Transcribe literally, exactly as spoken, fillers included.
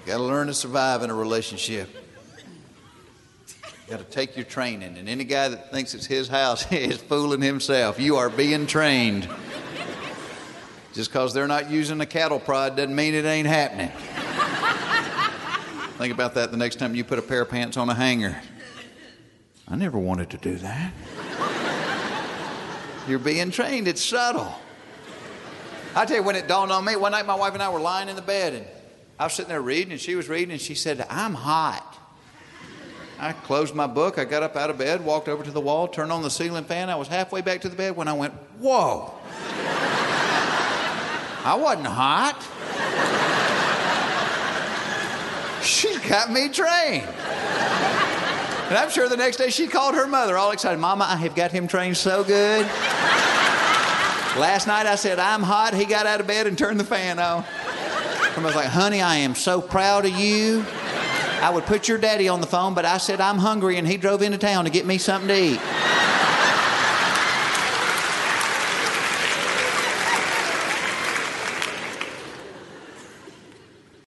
Got to learn to survive in a relationship. Got to take your training. And any guy that thinks it's his house is fooling himself. You are being trained. Just because they're not using a cattle prod doesn't mean it ain't happening. Think about that the next time you put a pair of pants on a hanger. I never wanted to do that. You're being trained. It's subtle. I tell you, when it dawned on me, one night my wife and I were lying in the bed, and I was sitting there reading, and she was reading, and she said, I'm hot. I closed my book. I got up out of bed, walked over to the wall, turned on the ceiling fan. I was halfway back to the bed when I went, whoa. I wasn't hot. She got me trained. And I'm sure the next day she called her mother all excited. Mama, I have got him trained so good. Last night I said, I'm hot. He got out of bed and turned the fan on. I was like, honey, I am so proud of you. I would put your daddy on the phone, but I said I'm hungry, and he drove into town to get me something to eat.